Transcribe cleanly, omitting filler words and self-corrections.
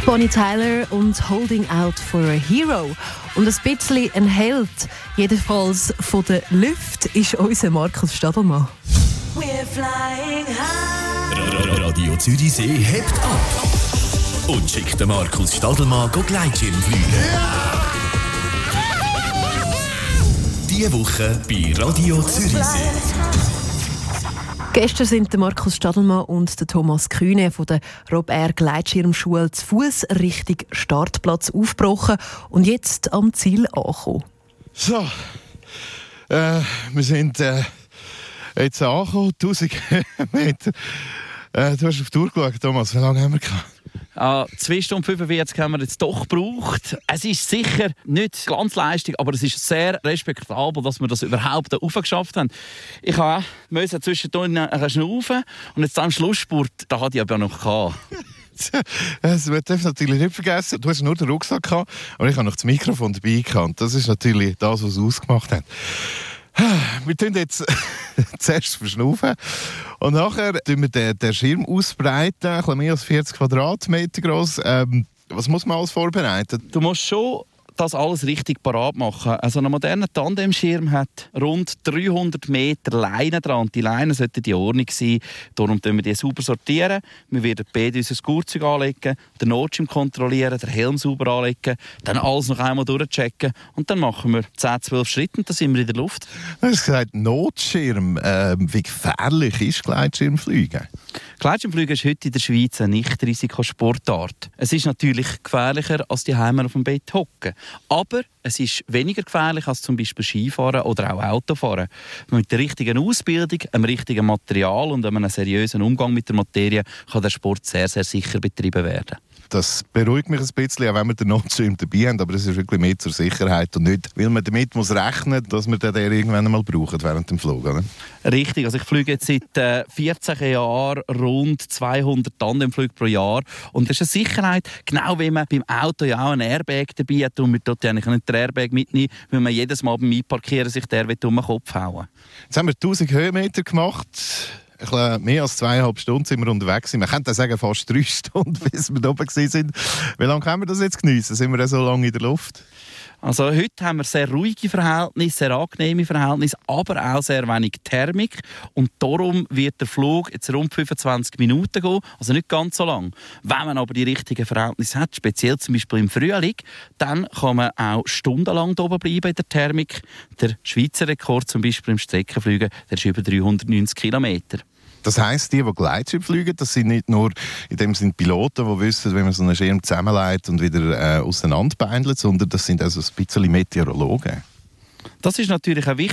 Bonnie Tyler und «Holding Out for a Hero». Und ein bisschen ein Held, jedenfalls von der Luft, ist unser Markus Stadelmann. Radio Zürichsee hebt ab und schickt den Markus Stadelmann Gleitschirm fliegen. Diese Woche bei Radio Zürichsee. Gestern sind der Markus Stadelmann und der Thomas Kühne von der Rob-Air Gleitschirmschule zu Fuß Richtung Startplatz aufgebrochen und jetzt am Ziel angekommen. So, wir sind jetzt angekommen, 1000 Meter. Du hast auf die Uhr geschaut, Thomas, wie lange haben wir gehabt? 2 Stunden 45 haben wir jetzt doch gebraucht. Es ist sicher nicht Glanzleistung, aber es ist sehr respektabel, dass wir das überhaupt aufgeschafft haben. Ich musste zwischendurch schnaufen und jetzt am Schlussspurt, da hatte ich aber noch gehabt. Das darf natürlich nicht vergessen. Du hast nur den Rucksack gehabt, aber ich habe noch das Mikrofon dabei gehabt. Das ist natürlich das, was es ausgemacht hat. Wir tun jetzt zuerst verschnaufen und nachher tun wir den Schirm ausbreiten, ein bisschen mehr als 40 Quadratmeter groß. Was muss man alles vorbereiten? Du musst schon das alles richtig parat machen. Also ein moderner Tandemschirm hat rund 300 Meter Leine dran. Die Leinen sollten in Ordnung sein. Darum sortieren wir die sauber. Sortieren. Wir werden beide unser Gurtzeug anlegen, den Notschirm kontrollieren, den Helm sauber anlegen, dann alles noch einmal durchchecken und dann machen wir 10-12 Schritte und dann sind wir in der Luft. Du hast gesagt, Notschirm. Wie gefährlich ist Gleitschirmfliegen? Gleitschirmfliegen ist heute in der Schweiz eine Nicht-Risikosportart. Es ist natürlich gefährlicher, als die Heime auf dem Bett hocken. Aber es ist weniger gefährlich als zum Beispiel Skifahren oder auch Autofahren. Mit der richtigen Ausbildung, einem richtigen Material und einem seriösen Umgang mit der Materie kann der Sport sehr, sehr sicher betrieben werden. Das beruhigt mich ein bisschen, auch wenn wir den Notschirm dabei haben, aber es ist wirklich mehr zur Sicherheit und nicht, weil man damit muss rechnen muss, dass wir den irgendwann einmal brauchen während dem Flug. Oder? Richtig, also ich fliege jetzt seit 14 Jahren rund 200 Tandemflüge pro Jahr und das ist eine Sicherheit, genau wie man beim Auto ja auch einen Airbag dabei hat und wir dort eigentlich nicht den Airbag mitnehmen, weil man jedes Mal beim Einparkieren sich der um den Kopf hauen. Jetzt haben wir 1000 Höhenmeter gemacht. Mehr als 2,5 Stunden sind wir unterwegs. Man könnte sagen, fast 3 Stunden, bis wir da oben waren. Wie lange können wir das jetzt geniessen? Sind wir so lange in der Luft? Also heute haben wir sehr ruhige Verhältnisse, sehr angenehme Verhältnisse, aber auch sehr wenig Thermik. Und darum wird der Flug jetzt rund 25 Minuten gehen, also nicht ganz so lang. Wenn man aber die richtigen Verhältnisse hat, speziell zum Beispiel im Frühling, dann kann man auch stundenlang da oben bleiben in der Thermik. Der Schweizer Rekord zum Beispiel im Streckenfliegen, der ist über 390 Kilometer. Das heisst, die Gleitschirm fliegen, das sind nicht nur in dem Sinne Piloten, die wissen, wie man so einen Schirm zusammenlegt und wieder auseinanderbeindelt, sondern das sind also ein bisschen Meteorologen. Das ist natürlich auch wichtig.